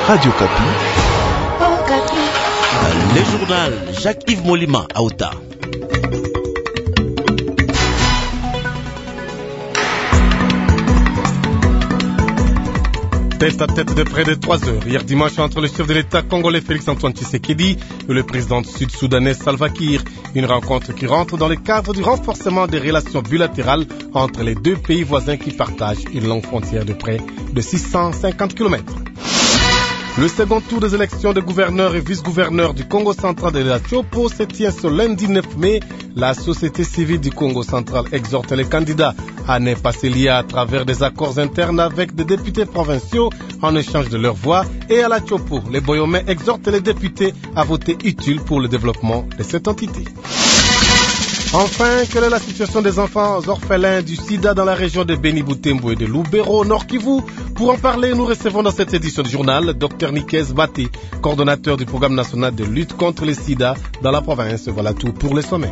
Radio Kapi. Le journal Jacques-Yves Molima à Outa. Tête à tête de près de 3 heures hier dimanche entre le chef de l'État congolais Félix-Antoine Tshisekedi et le président sud-soudanais Salva Kiir. Une rencontre qui rentre dans le cadre du renforcement des relations bilatérales entre les deux pays voisins qui partagent une longue frontière de près de 650 km. Le second tour des élections de gouverneurs et vice-gouverneurs du Congo central de la Tchopo se tient ce lundi 9 mai. La société civile du Congo central exhorte les candidats à ne pas se lier à travers des accords internes avec des députés provinciaux en échange de leur voix. Et à la Tchopo, les Boyomais exhortent les députés à voter utile pour le développement de cette entité. Enfin, quelle est la situation des enfants orphelins du sida dans la région de Beni-Butembo et de Lubero, Nord Kivu? Pour en parler, nous recevons dans cette édition du journal Dr Nikes Baté, coordonnateur du programme national de lutte contre le sida dans la province. Voilà tout pour les sommaires.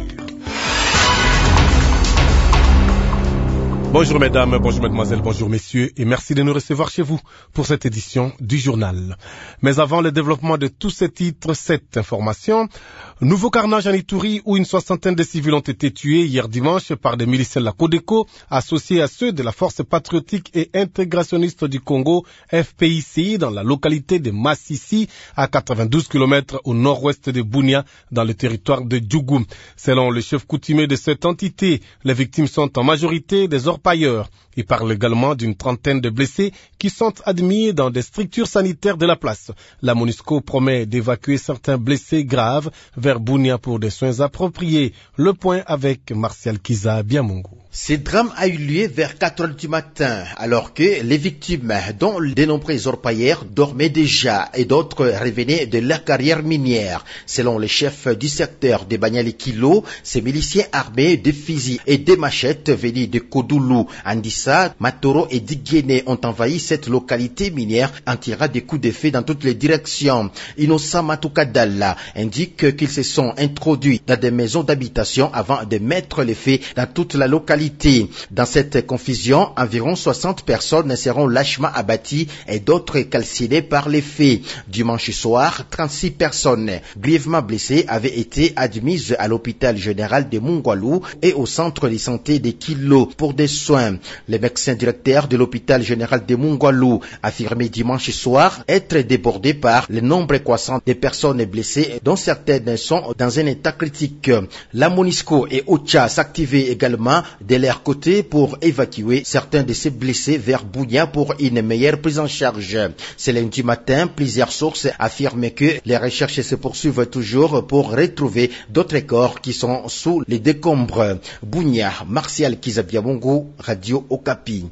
Bonjour mesdames, bonjour mesdemoiselles, bonjour messieurs et merci de nous recevoir chez vous pour cette édition du journal. Mais avant le développement de tous ces titres, cette information, nouveau carnage en Ituri où une 60aine de civils ont été tués hier dimanche par des miliciens de la Codeco associés à ceux de la Force patriotique et intégrationniste du Congo, FPICI, dans la localité de Massissi, à 92 km au nord-ouest de Bunia, dans le territoire de Djougou. Selon le chef coutumier de cette entité, les victimes sont en majorité des orpailleurs. Il parle également d'une trentaine de blessés qui sont admis dans des structures sanitaires de la place. La MONUSCO promet d'évacuer certains blessés graves vers Bunia pour des soins appropriés. Le point avec Martial Kiza Biamungu. Ce drame a eu lieu vers 4 heures du matin, alors que les victimes, dont de nombreux orpailleurs, dormaient déjà et d'autres revenaient de leur carrière minière. Selon le chef du secteur de Banyali-Kilo, ces miliciens armés de fusils et de machettes venus de Kodoulou, Andissa, Matoro et Digene ont envahi cette localité minière en tirant des coups de feu dans toutes les directions. Innocent Matoukadala indique qu'ils se sont introduits dans des maisons d'habitation avant de mettre le feu dans toute la localité. Dans cette confusion, environ 60 personnes seront lâchement abattues et d'autres calcinées par les faits. Dimanche soir, 36 personnes grièvement blessées avaient été admises à l'hôpital général de Mungwalu et au centre de santé de Kilo pour des soins. Le médecin directeur de l'hôpital général de Mungwalu affirmait dimanche soir être débordé par le nombre croissant de personnes blessées dont certaines sont dans un état critique. La MONUSCO et OCHA s'activaient également de leur côté pour évacuer certains de ces blessés vers Bunia pour une meilleure prise en charge. Ce lundi matin, plusieurs sources affirment que les recherches se poursuivent toujours pour retrouver d'autres corps qui sont sous les décombres. Bunia, Martial Kizabiamungu, Radio Okapi.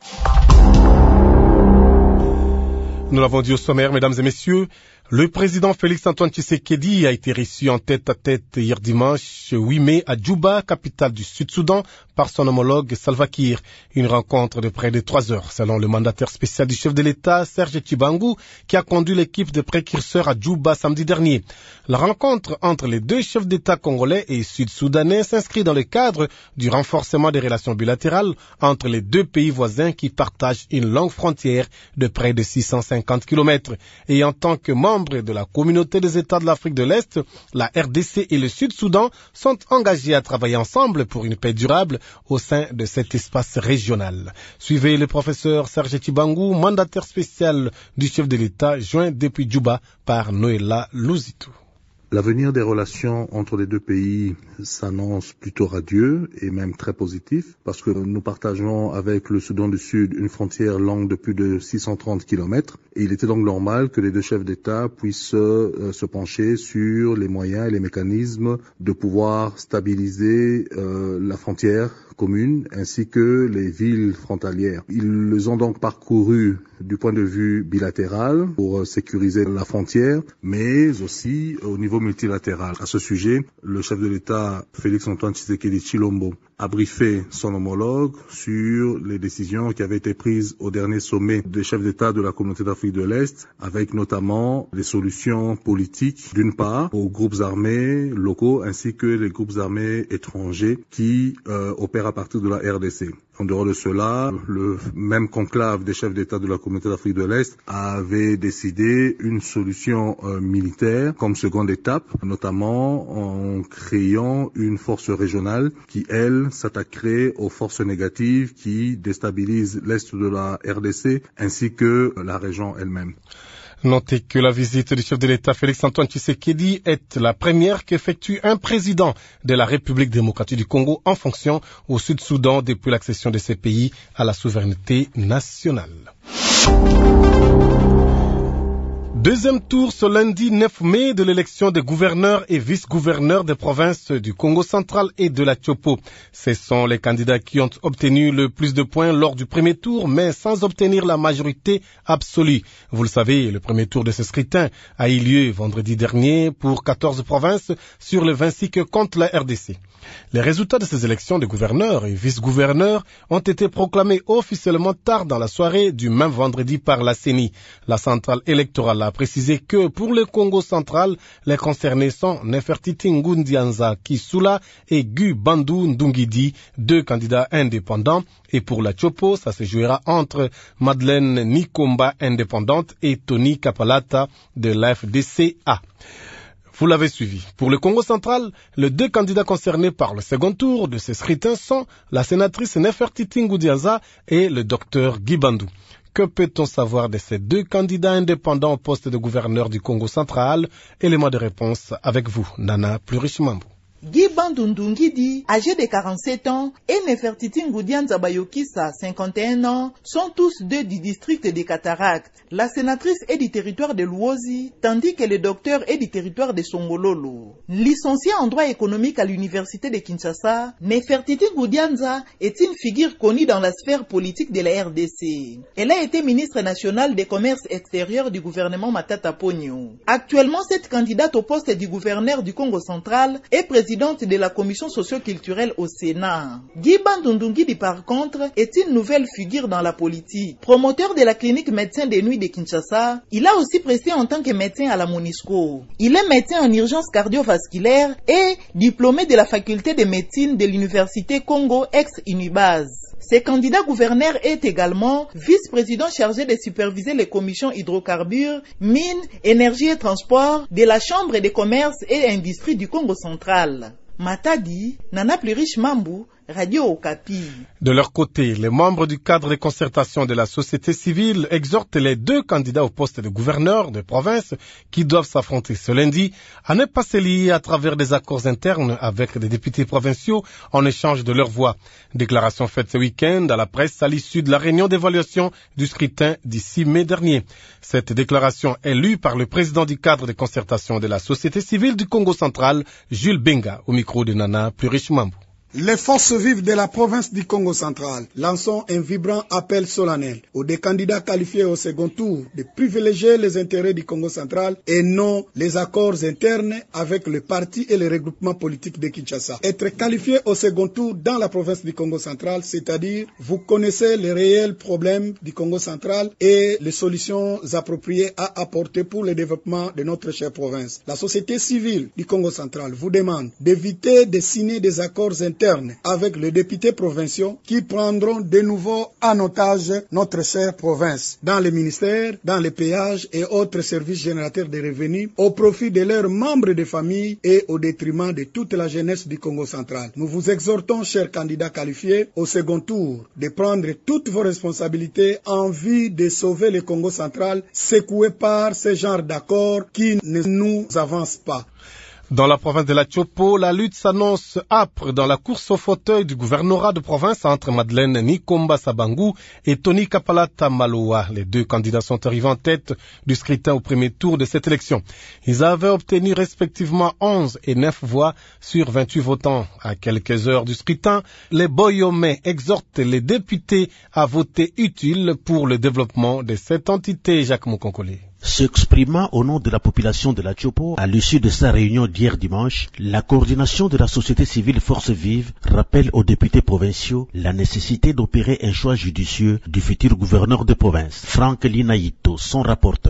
Nous l'avons dit au sommaire, mesdames et messieurs, le président Félix-Antoine Tshisekedi a été reçu en tête-à-tête hier dimanche 8 mai à Djouba, capitale du Sud-Soudan, par son homologue Salva Kiir. Une rencontre de près de 3 heures, selon le mandataire spécial du chef de l'État, Serge Tshibangu, qui a conduit l'équipe de précurseurs à Djouba samedi dernier. La rencontre entre les deux chefs d'État congolais et sud-soudanais s'inscrit dans le cadre du renforcement des relations bilatérales entre les deux pays voisins qui partagent une longue frontière de près de 650 km. Et en tant que membre de la communauté des États de l'Afrique de l'Est, la RDC et le Sud-Soudan sont engagés à travailler ensemble pour une paix durable au sein de cet espace régional. Suivez le professeur Serge Tshibangu, mandataire spécial du chef de l'État, joint depuis Djouba par Noëlla Louzitou. L'avenir des relations entre les deux pays s'annonce plutôt radieux et même très positif parce que nous partageons avec le Soudan du Sud une frontière longue de plus de 630 km et il était donc normal que les deux chefs d'État puissent se pencher sur les moyens et les mécanismes de pouvoir stabiliser la frontière commune ainsi que les villes frontalières. Ils les ont donc parcouru du point de vue bilatéral pour sécuriser la frontière, mais aussi au niveau multilatéral. À ce sujet, le chef de l'État, Félix-Antoine Tshisekedi Tshilombo, a briefé son homologue sur les décisions qui avaient été prises au dernier sommet des chefs d'État de la communauté d'Afrique de l'Est, avec notamment les solutions politiques, d'une part, aux groupes armés locaux ainsi que les groupes armés étrangers qui opèrent faire à partir de la RDC. En dehors de cela, le même conclave des chefs d'État de la communauté d'Afrique de l'Est avait décidé une solution militaire comme seconde étape, notamment en créant une force régionale qui, elle, s'attaquerait aux forces négatives qui déstabilisent l'Est de la RDC ainsi que la région elle-même. Notez que la visite du chef de l'État Félix-Antoine Tshisekedi est la première qu'effectue un président de la République démocratique du Congo en fonction au Sud-Soudan depuis l'accession de ces pays à la souveraineté nationale. Deuxième tour ce lundi 9 mai de l'élection des gouverneurs et vice-gouverneurs des provinces du Congo central et de la Tchopo. Ce sont les candidats qui ont obtenu le plus de points lors du premier tour, mais sans obtenir la majorité absolue. Vous le savez, le premier tour de ce scrutin a eu lieu vendredi dernier pour 14 provinces sur les 26 que compte la RDC. Les résultats de ces élections de gouverneurs et vice-gouverneurs ont été proclamés officiellement tard dans la soirée du même vendredi par la CENI. La centrale électorale a précisé que pour le Congo central, les concernés sont Nefertiti Ngundianza Kisula et Gu Bandou Ndungidi, deux candidats indépendants. Et pour la Tchopo, ça se jouera entre Madeleine Nikomba indépendante et Tony Kapalata de l'FDCA. Vous l'avez suivi. Pour le Congo central, les deux candidats concernés par le second tour de ce scrutin sont la sénatrice Nefertiti Ngundianza et le docteur Guy Bandou. Que peut-on savoir de ces deux candidats indépendants au poste de gouverneur du Congo central? Élément de réponse avec vous, Nana Plurichimambo. Guy Bandou Ndungidi, âgé de 47 ans, et Nefertiti Ngundianza Bayokisa, 51 ans, sont tous deux du district des Cataractes. La sénatrice est du territoire de Luozi, tandis que le docteur est du territoire de Songololo. Licenciée en droit économique à l'université de Kinshasa, Nefertiti Ngundianza est une figure connue dans la sphère politique de la RDC. Elle a été ministre nationale des commerces extérieurs du gouvernement Matata Ponyo. Actuellement, cette candidate au poste du gouverneur du Congo central est présidente de la commission socio-culturelle au Sénat. Guy Bandou Ndungidi, par contre, est une nouvelle figure dans la politique. Promoteur de la clinique médecin de nuit de Kinshasa, il a aussi pressé en tant que médecin à la MONUSCO. Il est médecin en urgence cardiovasculaire et diplômé de la faculté de médecine de l'université Congo ex-Unibase. Ce candidat gouverneur est également vice-président chargé de superviser les commissions hydrocarbures, mines, énergie et transport de la Chambre de commerce et industrie du Congo central. Matadi, Nana Plurichimambo, Radio Okapi. De leur côté, les membres du cadre de concertation de la société civile exhortent les deux candidats au poste de gouverneur de province qui doivent s'affronter ce lundi à ne pas se lier à travers des accords internes avec des députés provinciaux en échange de leur voix. Déclaration faite ce week-end à la presse à l'issue de la réunion d'évaluation du scrutin du 6 mai dernier. Cette déclaration est lue par le président du cadre de concertation de la société civile du Congo central, Jules Benga, au micro de Nana Plurichimambo. Les forces vives de la province du Congo central lançons un vibrant appel solennel aux des candidats qualifiés au second tour de privilégier les intérêts du Congo central et non les accords internes avec le parti et les regroupements politiques de Kinshasa. Être qualifié au second tour dans la province du Congo central, c'est-à-dire vous connaissez les réels problèmes du Congo central et les solutions appropriées à apporter pour le développement de notre chère province. La société civile du Congo central vous demande d'éviter de signer des accords internes avec les députés provinciaux qui prendront de nouveau en otage notre chère province dans les ministères, dans les péages et autres services générateurs de revenus au profit de leurs membres de famille et au détriment de toute la jeunesse du Congo central. Nous vous exhortons, chers candidats qualifiés, au second tour, de prendre toutes vos responsabilités en vue de sauver le Congo central secoué par ce genre d'accords qui ne nous avancent pas. Dans la province de la Tchopo, la lutte s'annonce âpre dans la course au fauteuil du gouvernorat de province entre Madeleine Nikomba Sabangu et Tony Kapalata Maloa. Les deux candidats sont arrivés en tête du scrutin au premier tour de cette élection. Ils avaient obtenu respectivement 11 et 9 voix sur 28 votants. À quelques heures du scrutin, les Boyomais exhortent les députés à voter utile pour le développement de cette entité. Jacques Moukonkole. S'exprimant au nom de la population de la Tchopo, à l'issue de sa réunion d'hier dimanche, la coordination de la société civile Force Vive rappelle aux députés provinciaux la nécessité d'opérer un choix judicieux du futur gouverneur de province. Franck Linaïto, son rapporteur. Pour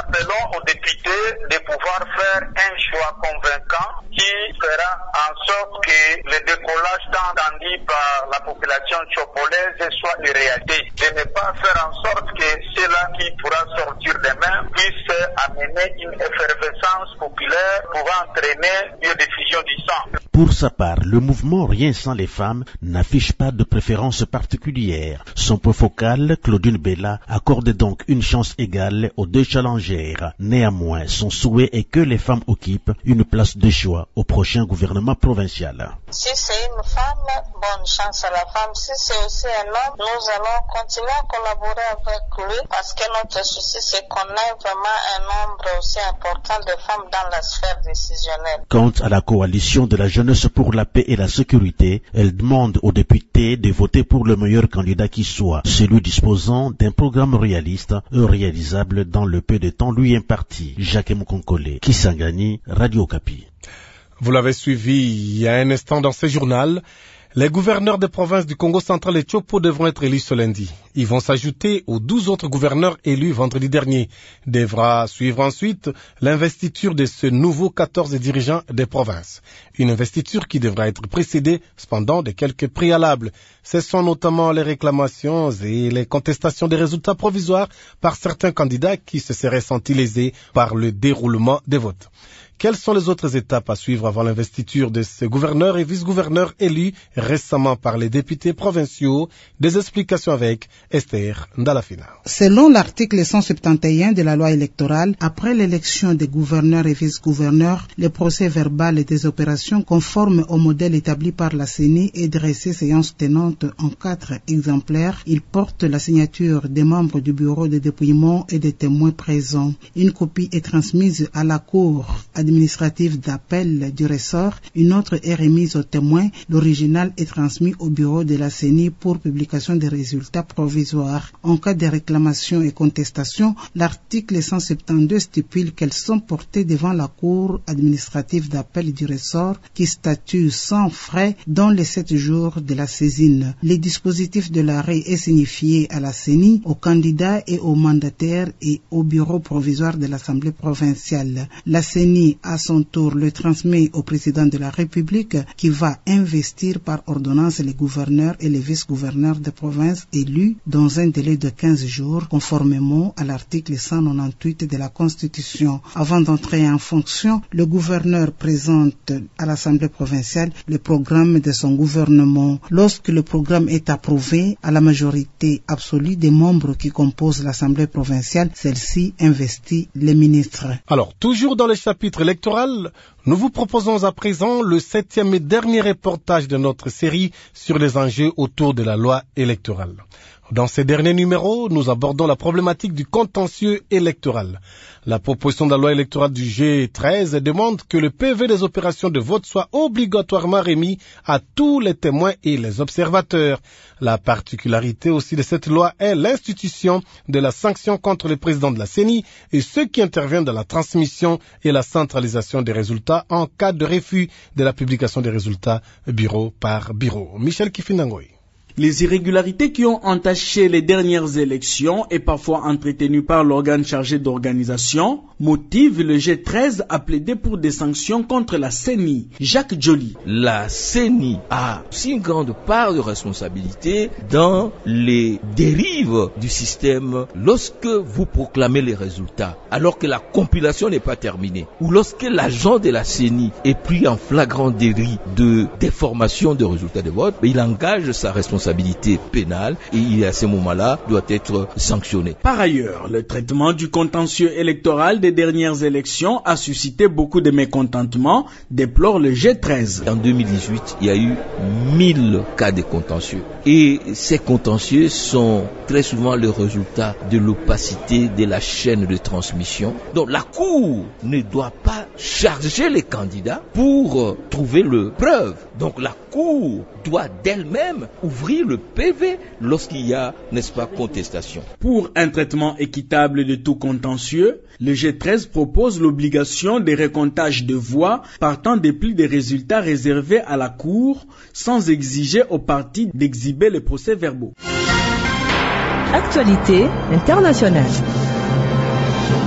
appelons aux députés de pouvoir faire un choix convaincant qui fera en sorte que le décollage tant attendu par la population tchopolaise soit une réalité. De ne pas faire en sorte que cela qui pourra sortir demain puisse amener une effervescence populaire pouvant entraîner une diffusion du sang. Pour sa part, le mouvement Rien sans les femmes n'affiche pas de préférence particulière. Son point focal, Claudine Bella, accorde donc une chance égale aux deux challengères. Néanmoins, son souhait est que les femmes occupent une place de choix au prochain gouvernement provincial. Si c'est une femme, bonne chance à la femme. Si c'est aussi un homme, nous allons continuer à collaborer avec lui parce que notre souci, c'est qu'on ait vraiment un nombre aussi important de femmes dans la sphère décisionnelle. Quant à la coalition de la jeunesse pour la paix et la sécurité, elle demande aux députés de voter pour le meilleur candidat qui soit, celui disposant d'un programme réaliste et réalisable dans le peu de temps lui imparti. Jacques Moukonkole, Kisangani, Radio Okapi. Vous l'avez suivi il y a un instant dans ce journal. Les gouverneurs des provinces du Congo central et Tchopo devront être élus ce lundi. Ils vont s'ajouter aux 12 autres gouverneurs élus vendredi dernier. Devra suivre ensuite l'investiture de ce nouveau 14 dirigeants des provinces. Une investiture qui devra être précédée cependant de quelques préalables. Ce sont notamment les réclamations et les contestations des résultats provisoires par certains candidats qui se seraient sentis lésés par le déroulement des votes. Quelles sont les autres étapes à suivre avant l'investiture de ces gouverneurs et vice-gouverneurs élus récemment par les députés provinciaux? Des explications avec Esther Ndalafina. Selon l'article 171 de la loi électorale, après l'élection des gouverneurs et vice-gouverneurs, le procès verbal des opérations conformes au modèle établi par la CENI est dressé séance tenante en 4 exemplaires. Il porte la signature des membres du bureau de dépouillement et des témoins présents. Une copie est transmise à la Cour administrative d'appel du ressort, une autre est remise aux témoins, l'original est transmis au bureau de la CENI pour publication des résultats provisoires. En cas de réclamation et contestation, l'article 172 stipule qu'elles sont portées devant la Cour administrative d'appel du ressort qui statue sans frais dans les 7 jours de la saisine. Le dispositif de l'arrêt est signifié à la CENI, aux candidats et aux mandataires et au bureau provisoire de l'Assemblée provinciale. La CENI à son tour le transmet au président de la République qui va investir par ordonnance les gouverneurs et les vice-gouverneurs de province élus dans un délai de 15 jours conformément à l'article 198 de la Constitution. Avant d'entrer en fonction, le gouverneur présente à l'Assemblée provinciale le programme de son gouvernement. Lorsque le programme est approuvé à la majorité absolue des membres qui composent l'Assemblée provinciale, celle-ci investit les ministres. Alors, toujours dans le chapitre électoral, nous vous proposons à présent le 7e et dernier reportage de notre série sur les enjeux autour de la loi électorale. Dans ces derniers numéros, nous abordons la problématique du contentieux électoral. La proposition de la loi électorale du G13 demande que le PV des opérations de vote soit obligatoirement remis à tous les témoins et les observateurs. La particularité aussi de cette loi est l'institution de la sanction contre le président de la CENI et ceux qui interviennent dans la transmission et la centralisation des résultats en cas de refus de la publication des résultats bureau par bureau. Michel Kifinangoy. Les irrégularités qui ont entaché les dernières élections et parfois entretenues par l'organe chargé d'organisation motivent le G13 à plaider pour des sanctions contre la CENI. Jacques Joly. La CENI a aussi une grande part de responsabilité dans les dérives du système lorsque vous proclamez les résultats alors que la compilation n'est pas terminée ou lorsque l'agent de la CENI est pris en flagrant délit de déformation de résultats de vote, il engage sa responsabilité pénale et il, à ce moment-là, doit être sanctionné. Par ailleurs, le traitement du contentieux électoral des dernières élections a suscité beaucoup de mécontentement, déplore le G13. En 2018, il y a eu 1000 cas de contentieux. Et ces contentieux sont très souvent le résultat de l'opacité de la chaîne de transmission. Donc la Cour ne doit pas charger les candidats pour trouver le preuve. Donc la Cour doit d'elle-même ouvrir le PV lorsqu'il y a, n'est-ce pas, contestation. Pour un traitement équitable de tout contentieux, le G13 propose l'obligation des recomptages de voix partant des plis des résultats réservés à la Cour sans exiger aux parties d'exhiber les procès-verbaux. Actualité internationale.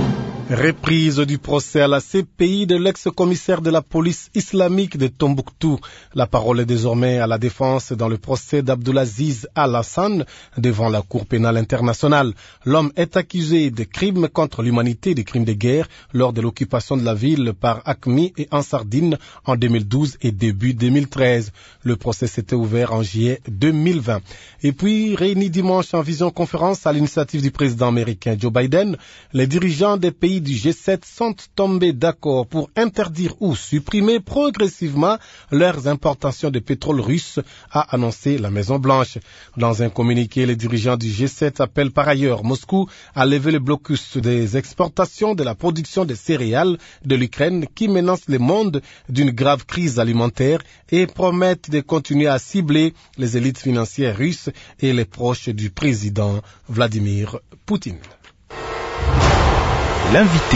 Reprise du procès à la CPI de l'ex-commissaire de la police islamique de Tombouctou. La parole est désormais à la défense dans le procès d'Abdulaziz Al-Hassan devant la Cour pénale internationale. L'homme est accusé de crimes contre l'humanité et de crimes de guerre lors de l'occupation de la ville par AQMI et Ansardine en 2012 et début 2013. Le procès s'était ouvert en juillet 2020. Et puis, réunis dimanche en visioconférence à l'initiative du président américain Joe Biden, les dirigeants des pays du G7 sont tombés d'accord pour interdire ou supprimer progressivement leurs importations de pétrole russe, a annoncé la Maison-Blanche. Dans un communiqué, les dirigeants du G7 appellent par ailleurs Moscou à lever le blocus des exportations de la production de céréales de l'Ukraine qui menace le monde d'une grave crise alimentaire et promettent de continuer à cibler les élites financières russes et les proches du président Vladimir Poutine. L'invité.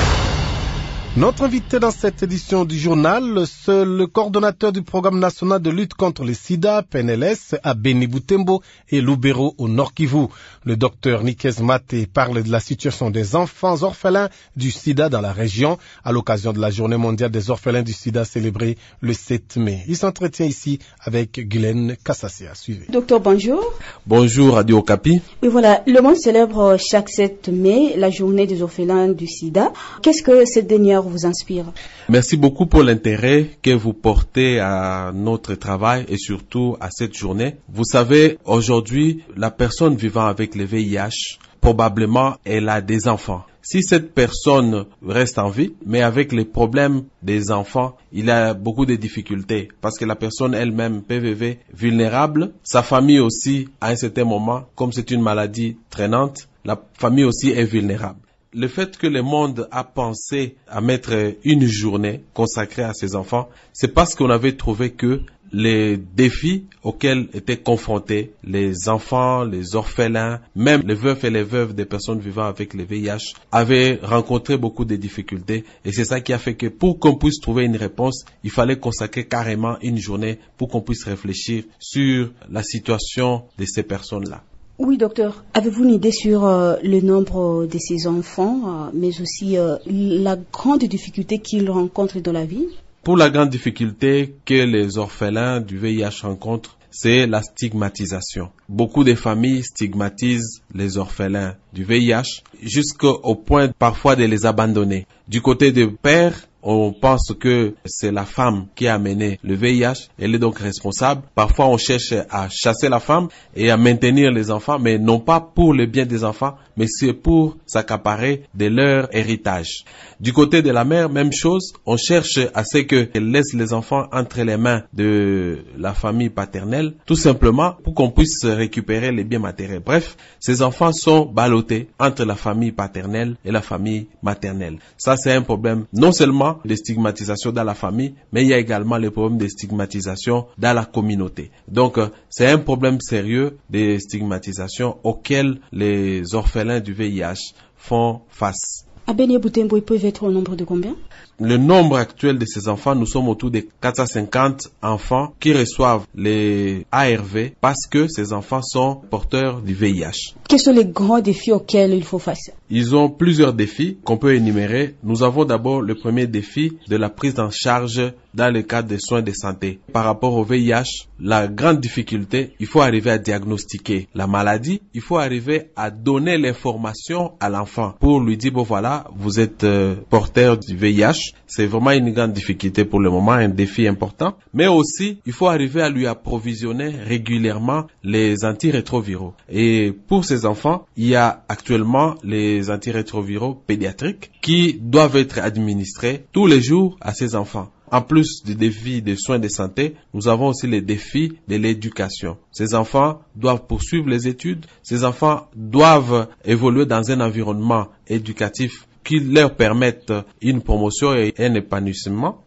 Notre invité dans cette édition du journal, c'est le coordonnateur du programme national de lutte contre le sida, PNLS, à Beni Butembo et Lubero au Nord Kivu. Le docteur Nikes Maté parle de la situation des enfants orphelins du sida dans la région à l'occasion de la journée mondiale des orphelins du sida célébrée le 7 mai. Il s'entretient ici avec Guylaine Kassassia. Suivez. Docteur, bonjour. Bonjour, Radio Okapi. Et voilà, le monde célèbre chaque 7 mai la journée des orphelins du sida. Qu'est-ce que cette dernière vous inspire? Merci beaucoup pour l'intérêt que vous portez à notre travail et surtout à cette journée. Vous savez, aujourd'hui, la personne vivant avec le VIH, probablement, elle a des enfants. Si cette personne reste en vie, mais avec les problèmes des enfants, il a beaucoup de difficultés parce que la personne elle-même peut vivre vulnérable. Sa famille aussi, à un certain moment, comme c'est une maladie traînante, la famille aussi est vulnérable. Le fait que le monde a pensé à mettre une journée consacrée à ces enfants, c'est parce qu'on avait trouvé que les défis auxquels étaient confrontés les enfants, les orphelins, même les veufs et les veuves des personnes vivant avec le VIH avaient rencontré beaucoup de difficultés. Et c'est ça qui a fait que pour qu'on puisse trouver une réponse, il fallait consacrer carrément une journée pour qu'on puisse réfléchir sur la situation de ces personnes-là. Oui, docteur. Avez-vous une idée sur le nombre de ces enfants, mais aussi la grande difficulté qu'ils rencontrent dans la vie? Pour la grande difficulté que les orphelins du VIH rencontrent, c'est la stigmatisation. Beaucoup de familles stigmatisent les orphelins du VIH jusqu'au point parfois de les abandonner. Du côté des pères, on pense que c'est la femme qui a amené le VIH, elle est donc responsable. Parfois, on cherche à chasser la femme et à maintenir les enfants, mais non pas pour le bien des enfants, mais c'est pour s'accaparer de leur héritage. Du côté de la mère, même chose, on cherche à ce qu'elle laisse les enfants entre les mains de la famille paternelle, tout simplement pour qu'on puisse récupérer les biens matériels. Bref, ces enfants sont ballottés entre la famille paternelle et la famille maternelle. Ça, c'est un problème non seulement de stigmatisation dans la famille, mais il y a également le problème de stigmatisation dans la communauté. Donc, c'est un problème sérieux de stigmatisation auquel les orphelins du VIH font face. À Beni Butembo, ils peuvent être au nombre de combien? Le nombre actuel de ces enfants, nous sommes autour de 450 enfants qui reçoivent les ARV parce que ces enfants sont porteurs du VIH. Quels sont les grands défis auxquels il faut face? Ils ont plusieurs défis qu'on peut énumérer. Nous avons d'abord le premier défi de la prise en charge dans le cadre des soins de santé. Par rapport au VIH, la grande difficulté, il faut arriver à diagnostiquer la maladie. Il faut arriver à donner l'information à l'enfant pour lui dire, bon voilà, vous êtes porteur du VIH. C'est vraiment une grande difficulté pour le moment, un défi important. Mais aussi, il faut arriver à lui approvisionner régulièrement les antirétroviraux. Et pour ces enfants, il y a actuellement les antirétroviraux pédiatriques qui doivent être administrés tous les jours à ces enfants. En plus du défi des soins de santé, nous avons aussi les défis de l'éducation. Ces enfants doivent poursuivre les études. Ces enfants doivent évoluer dans un environnement éducatif qui leur permettent une promotion et un épanouissement.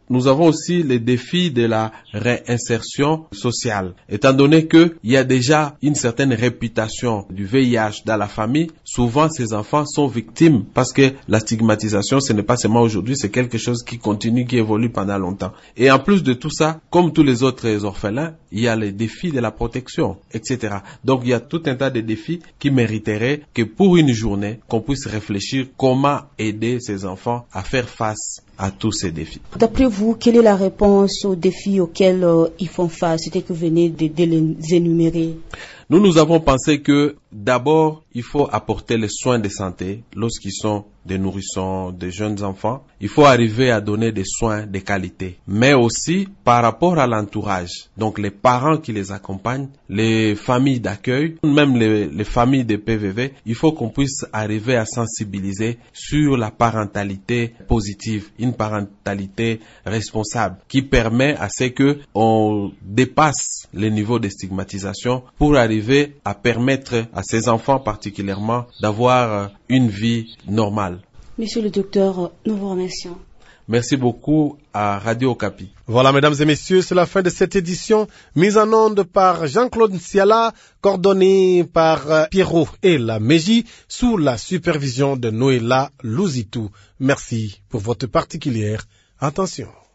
nous avons aussi les défis de la réinsertion sociale. Étant donné qu'il y a déjà une certaine réputation du VIH dans la famille, souvent ces enfants sont victimes parce que la stigmatisation, ce n'est pas seulement aujourd'hui, c'est quelque chose qui continue, qui évolue pendant longtemps. Et en plus de tout ça, comme tous les autres orphelins, il y a les défis de la protection, etc. Donc il y a tout un tas de défis qui mériteraient que pour une journée, qu'on puisse réfléchir comment aider ces enfants à faire face à tous ces défis. D'après vous, quelle est la réponse aux défis auxquels ils font face? C'était que vous venez de les énumérer. Nous avons pensé que d'abord, il faut apporter les soins de santé lorsqu'ils sont des nourrissons, des jeunes enfants. Il faut arriver à donner des soins de qualité. Mais aussi par rapport à l'entourage. Donc les parents qui les accompagnent, les familles d'accueil, même les familles de PVV, il faut qu'on puisse arriver à sensibiliser sur la parentalité positive, une parentalité responsable qui permet à ce que on dépasse les niveaux de stigmatisation pour arriver à permettre à ces enfants particulièrement d'avoir une vie normale. Monsieur le docteur, nous vous remercions. Merci beaucoup à Radio Okapi. Voilà, mesdames et messieurs, c'est la fin de cette édition, mise en onde par Jean-Claude Nsiala, coordonnée par Pierrot et la Mégie, sous la supervision de Noéla Louzitou. Merci pour votre particulière attention.